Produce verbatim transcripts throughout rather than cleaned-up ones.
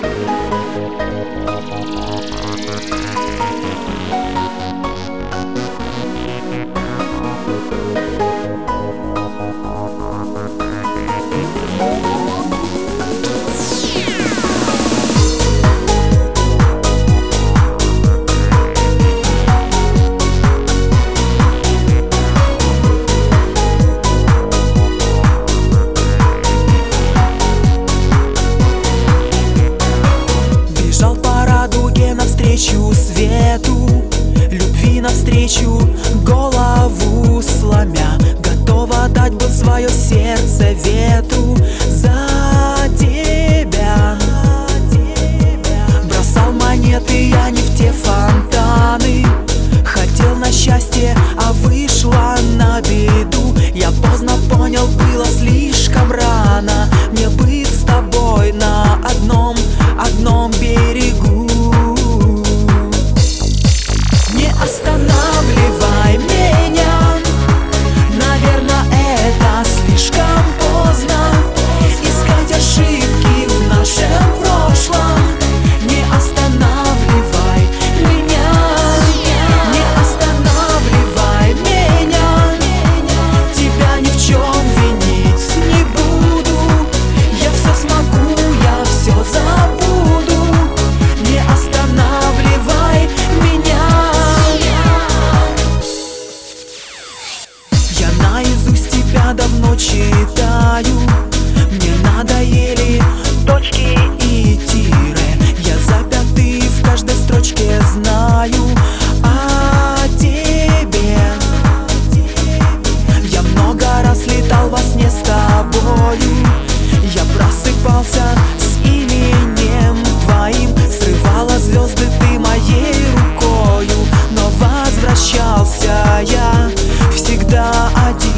Навстречу свету, любви навстречу, голову сломя, готова дать был свое сердце ветру за тебя. Бросал монеты я не в те фонтаны, хотел на счастье, а вышло на беду. Я поздно понял, было слишком рано мне быть с тобой на одном, одном берегу. Останавливай меня, наверное, это слишком поздно. Искать ошибки в нашем прошлом. Не останавливай меня, не останавливай меня. Тебя ни в чем винить не буду. Я все смогу, я все забуду. Не останавливай меня. Наизусть тебя давно читаю, мне надоели точки и тире. Я запятый в каждой строчке знаю о тебе. Я много раз летал во сне с тобою, я просыпался с именем твоим. Срывала звезды ты моей рукою, но возвращался я всегда один.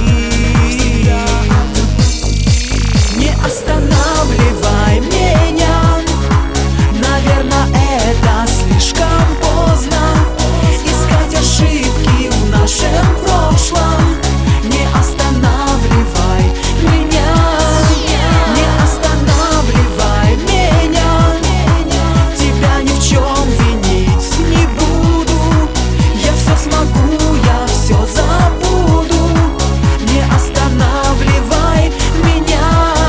Не останавливай меня, наверное, это слишком поздно. Искать ошибки в нашем прошлом. Не останавливай меня, не останавливай меня. Тебя ни в чем винить не буду. Я все смогу, я все забуду. Не останавливай меня.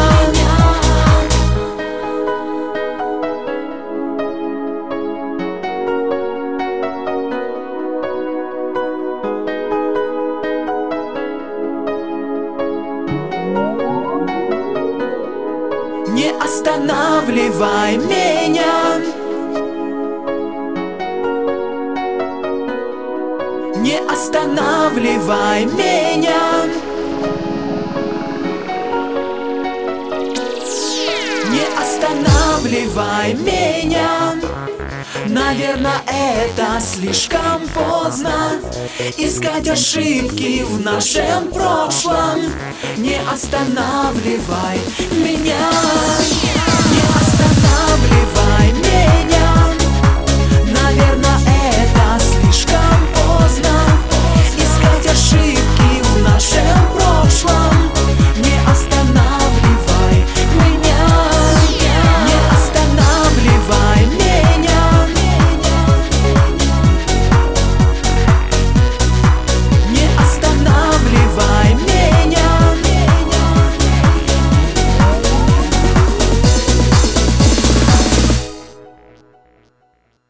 Не останавливай меня. Не останавливай меня. Не останавливай меня. Наверное, это слишком поздно. Искать ошибки в нашем прошлом. Не останавливай меня.